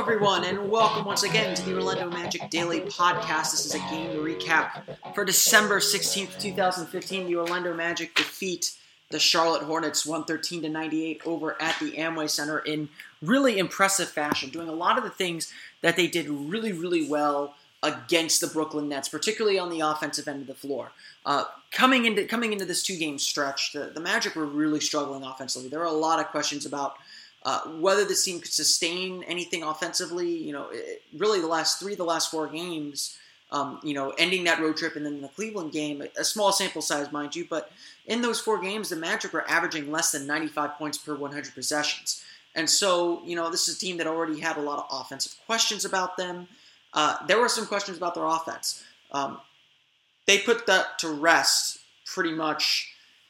everyone, and welcome once again to the Orlando Magic Daily Podcast. This is a game recap for December 16th, 2015. The Orlando Magic defeat the Charlotte Hornets 113-98 over at the Amway Center in really impressive fashion, doing a lot of the things that they did really, really well against the Brooklyn Nets, particularly on the offensive end of the floor. Coming into this two-game stretch, the Magic were really struggling offensively. There were a lot of questions about whether this team could sustain anything offensively. Really the last four games, ending that road trip and then the Cleveland game, a small sample size, mind you, but in those four games, the Magic were averaging less than 95 points per 100 possessions. And so, this is a team that already had a lot of offensive questions about them. There were some questions about their offense. They put that to rest pretty much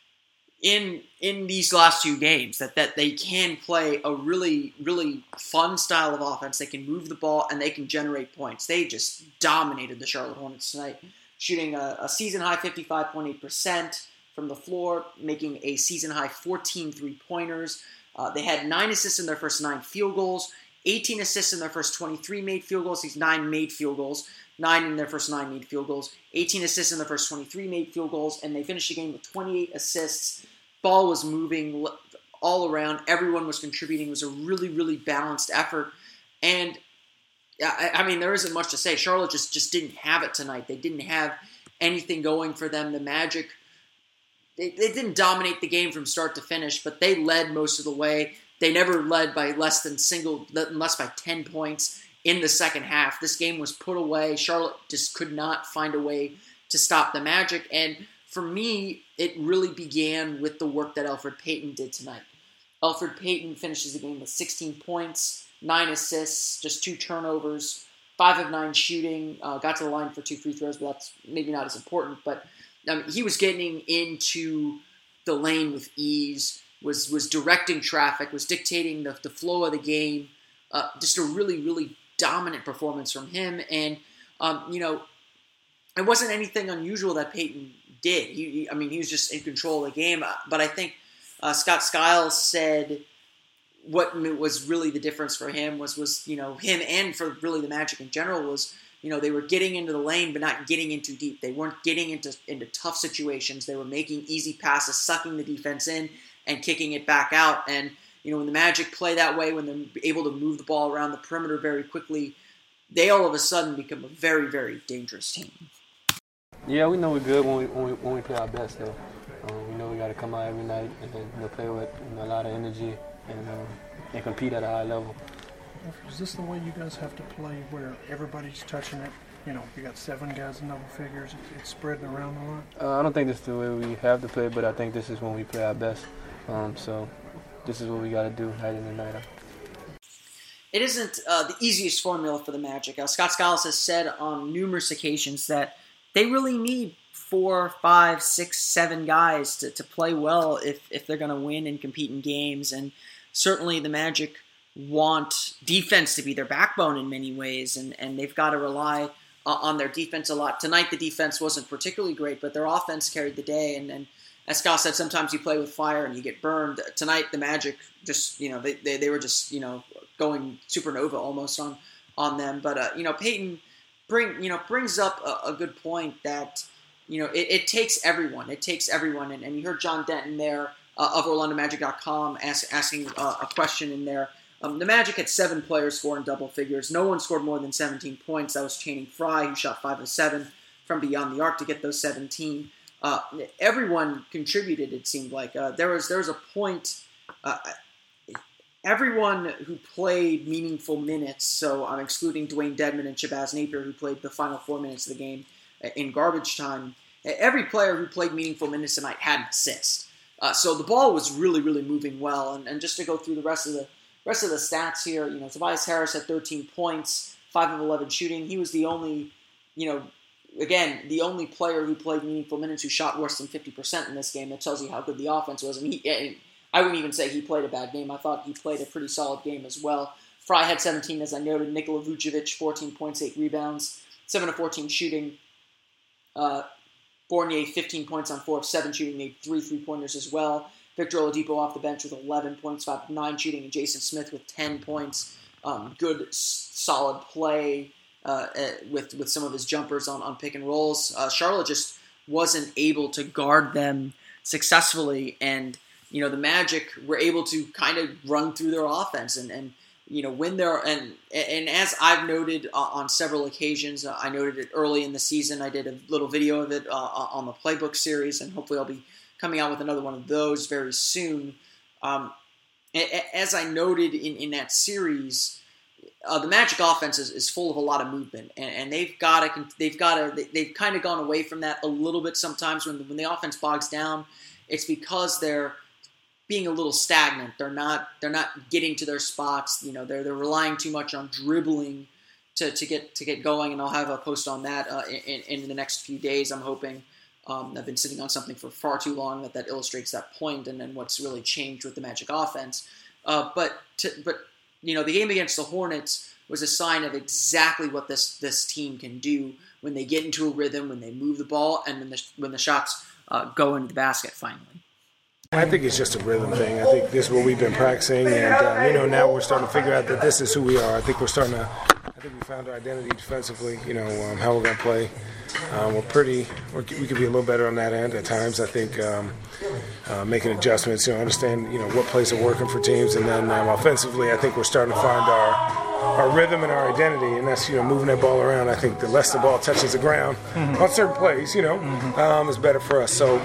in these last two games, that they can play a really, really fun style of offense. They can move the ball and they can generate points. They just dominated the Charlotte Hornets tonight, shooting a season-high 55.8% from the floor, making a season-high 14 three-pointers. They had 9 assists in their first 9 field goals, 18 assists in their first 23 made field goals. These 9 made field goals, 9 in their first 9 made field goals, 18 assists in their first 23 made field goals, and they finished the game with 28 assists. Ball was moving all around. Everyone was contributing. It was a really, really balanced effort. And, there isn't much to say. Charlotte just didn't have it tonight. They didn't have anything going for them. The Magic, they didn't dominate the game from start to finish, but they led most of the way. They never led by less by 10 points in the second half. This game was put away. Charlotte just could not find a way to stop the Magic. And for me, it really began with the work that Elfrid Payton did tonight. Elfrid Payton finishes the game with 16 points, 9 assists, just 2 turnovers, 5 of 9 shooting, got to the line for 2 free throws, but that's maybe not as important. But he was getting into the lane with ease, was directing traffic, was dictating the flow of the game. Just a really, really dominant performance from him. And, it wasn't anything unusual that Payton did. He was just in control of the game. But I think Scott Skiles said what was really the difference for him was him and for really the Magic in general was, they were getting into the lane but not getting in too deep. They weren't getting into tough situations. They were making easy passes, sucking the defense in and kicking it back out. And, when the Magic play that way, when they're able to move the ball around the perimeter very quickly, they all of a sudden become a very, very dangerous team. Yeah, we know we're good when we play our best, though. We know we got to come out every night and play with a lot of energy and compete at a high level. Is this the way you guys have to play, where everybody's touching it? You got 7 guys in double figures. It's spreading around a lot. I don't think this is the way we have to play, but I think this is when we play our best. So this is what we got to do night in and night out. It isn't the easiest formula for the Magic. Scott Skiles has said on numerous occasions that they really need 4, 5, 6, 7 guys to play well if they're going to win and compete in games. And certainly the Magic want defense to be their backbone in many ways, and they've got to rely on their defense a lot. Tonight the defense wasn't particularly great, but their offense carried the day. And as Scott said, sometimes you play with fire and you get burned. Tonight the Magic just, they were just, going supernova almost on them. But, Payton brings up a good point that, it takes everyone. It takes everyone. And you heard John Denton there of OrlandoMagic.com asking a question in there. The Magic had 7 players score in double figures. No one scored more than 17 points. That was Channing Frye, who shot 5 of 7 from beyond the arc to get those 17. Everyone contributed, it seemed like. There was a point... Everyone who played meaningful minutes, so I'm excluding Dwayne Dedmon and Shabazz Napier, who played the final 4 minutes of the game in garbage time, every player who played meaningful minutes tonight had an assist. So the ball was really, really moving well. And just to go through the rest of the stats here, Tobias Harris had 13 points, 5 of 11 shooting. He was the only, the only player who played meaningful minutes who shot worse than 50% in this game. That tells you how good the offense was. And I wouldn't even say he played a bad game. I thought he played a pretty solid game as well. Frye had 17, as I noted. Nikola Vucevic, 14 points, 8 rebounds, 7 of 14 shooting. Fournier, 15 points on 4 of 7 shooting, made 3 3-pointers as well. Victor Oladipo off the bench with 11 points, 5 of 9 shooting, and Jason Smith with 10 points, good, solid play with some of his jumpers on pick and rolls. Charlotte just wasn't able to guard them successfully, and the Magic were able to kind of run through their offense and when they're and as I've noted on several occasions, I noted it early in the season. I did a little video of it on the Playbook series, and hopefully I'll be coming out with another one of those very soon. As I noted in that series, the Magic offense is full of a lot of movement, and they've kind of gone away from that a little bit sometimes. When the offense bogs down, it's because they're being a little stagnant. They're not getting to their spots. They're relying too much on dribbling to get going, and I'll have a post on that in the next few days. I'm hoping. I've been sitting on something for far too long that illustrates that point, and then what's really changed with the Magic offense. But the game against the Hornets was a sign of exactly what this team can do when they get into a rhythm, when they move the ball, and when the shots go into the basket finally. I think it's just a rhythm thing. I think this is what we've been practicing, and now we're starting to figure out that this is who we are. I think we found our identity defensively. How we're going to play. We could be a little better on that end at times. I think making adjustments. Understand what plays are working for teams, and then offensively, I think we're starting to find our rhythm and our identity, and that's moving that ball around. I think the less the ball touches the ground on certain plays, is better for us. So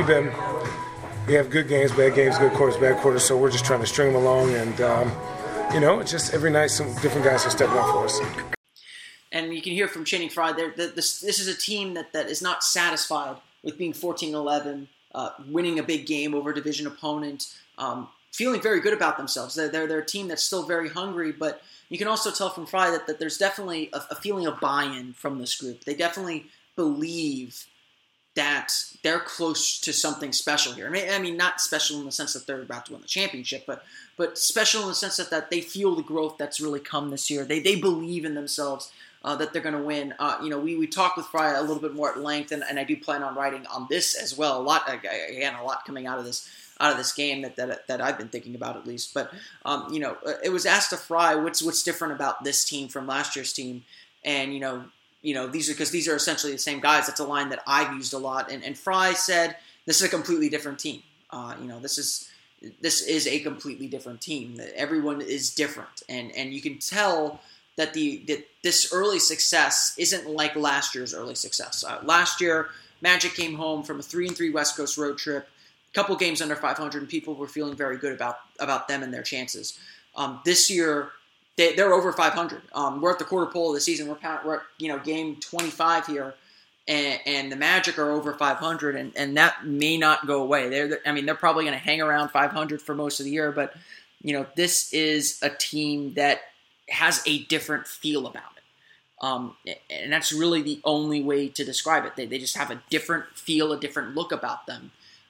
we have good games, bad games, good quarters, bad quarters. So we're just trying to string them along, and it's just every night some different guys are stepping up for us. And you can hear from Channing Frye, this is a team that is not satisfied with being 14-11, winning a big game over a division opponent, feeling very good about themselves. They're a team that's still very hungry, but you can also tell from Frye that there's definitely a feeling of buy-in from this group. They definitely believe that they're close to something special here. I mean, not special in the sense that they're about to win the championship, but special in the sense that they feel the growth that's really come this year. They believe in themselves that they're going to win. We talked with Frye a little bit more at length, and I do plan on writing on this as well. A lot coming out of this game that I've been thinking about at least. But it was asked to Frye what's different about this team from last year's team, and these are essentially the same guys. That's a line that I've used a lot. And Frye said, this is a completely different team. This is a completely different team. Everyone is different. And you can tell that this early success isn't like last year's early success. Last year, Magic came home from a 3-3 West Coast road trip, a couple games under 500, and people were feeling very good about them and their chances. This year, they're over 500. We're at the quarter pole of the season. We're at game 25 here, and the Magic are over 500, and that may not go away. They're probably going to hang around 500 for most of the year, but this is a team that has a different feel about it, and that's really the only way to describe it. They just have a different feel, a different look about them.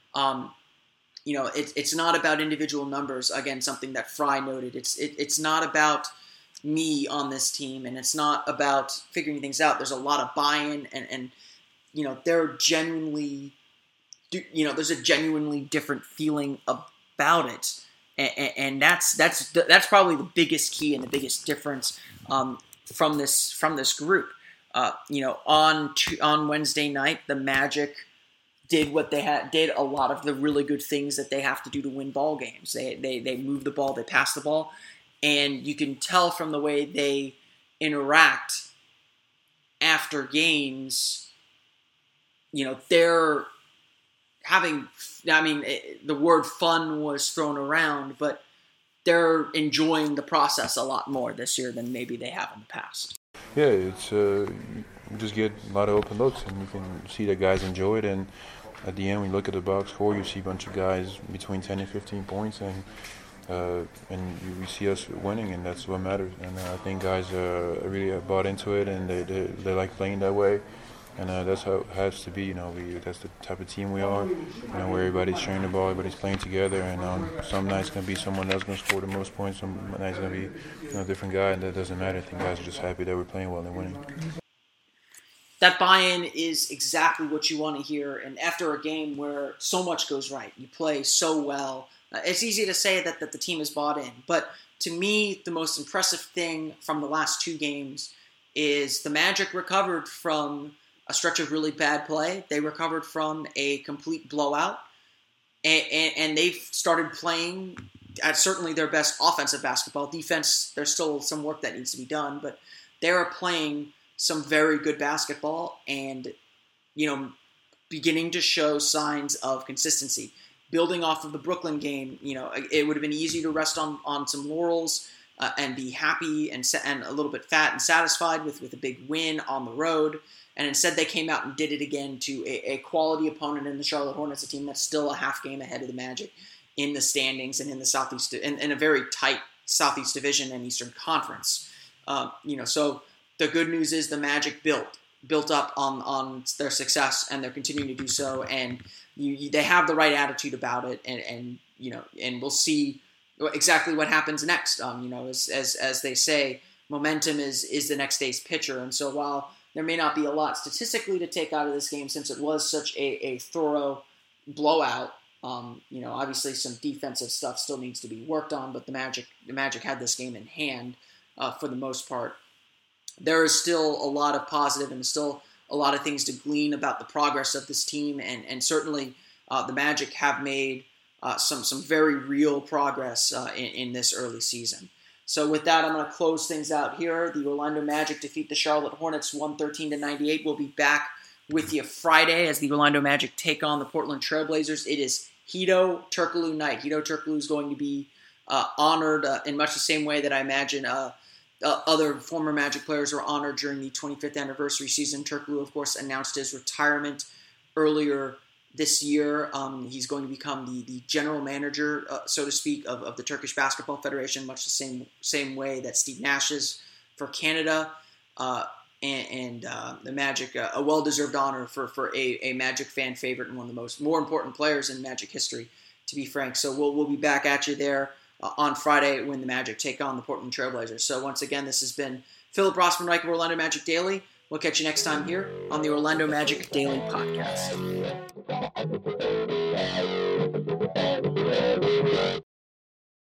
It's not about individual numbers. Again, something that Frye noted. It's not about me on this team, and it's not about figuring things out. There's a lot of buy-in, and they're genuinely, there's a genuinely different feeling about it, and that's probably the biggest key and the biggest difference from this group. On Wednesday night, the Magic did what they did a lot of the really good things that they have to do to win ball games. They move the ball, they pass the ball, and you can tell from the way they interact after games. They're having. The word "fun" was thrown around, but they're enjoying the process a lot more this year than maybe they have in the past. Yeah, it's you just get a lot of open looks, and you can see that guys enjoy it. And at the end, when you look at the box score, you see a bunch of guys between 10 and 15 points, and you see us winning, and that's what matters. And I think guys really bought into it, and they like playing that way. And that's how it has to be. That's the type of team we are. Where everybody's sharing the ball, everybody's playing together, and some nights gonna be someone that's gonna score the most points. Some nights gonna be a different guy, and that doesn't matter. I think guys are just happy that we're playing well and winning. That buy-in is exactly what you want to hear. And after a game where so much goes right, you play so well, it's easy to say that the team is bought in. But to me, the most impressive thing from the last two games is the Magic recovered from a stretch of really bad play. They recovered from a complete blowout, and they've started playing at certainly their best offensive basketball. Defense, there's still some work that needs to be done, but they are playing some very good basketball and, beginning to show signs of consistency. Building off of the Brooklyn game, it would have been easy to rest on some laurels and be happy and a little bit fat and satisfied with a big win on the road. And instead they came out and did it again to a quality opponent in the Charlotte Hornets, a team that's still a half game ahead of the Magic in the standings and in the Southeast, in a very tight Southeast Division and Eastern Conference. So the good news is the Magic built up on their success, and they're continuing to do so. And they have the right attitude about it, and we'll see exactly what happens next. As they say, momentum is the next day's pitcher. And so while there may not be a lot statistically to take out of this game, since it was such a thorough blowout, obviously some defensive stuff still needs to be worked on, but the Magic had this game in hand for the most part. There is still a lot of positive and still a lot of things to glean about the progress of this team, and certainly the Magic have made some very real progress in this early season. So with that, I'm going to close things out here. The Orlando Magic defeat the Charlotte Hornets 113-98. We'll be back with you Friday as the Orlando Magic take on the Portland Trailblazers. It is Hedo Turkoglu night. Hedo Turkoglu is going to be honored in much the same way that I imagine other former Magic players were honored during the 25th anniversary season. Turkoglu, of course, announced his retirement earlier this year. He's going to become the general manager, so to speak, of the Turkish Basketball Federation, much the same way that Steve Nash is for Canada. And the Magic, a well-deserved honor for a Magic fan favorite and one of the more important players in Magic history, to be frank. So we'll be back at you there on Friday when the Magic take on the Portland Trailblazers. So once again, this has been Philip Rossman-Reich of Orlando Magic Daily. We'll catch you next time here on the Orlando Magic Daily Podcast.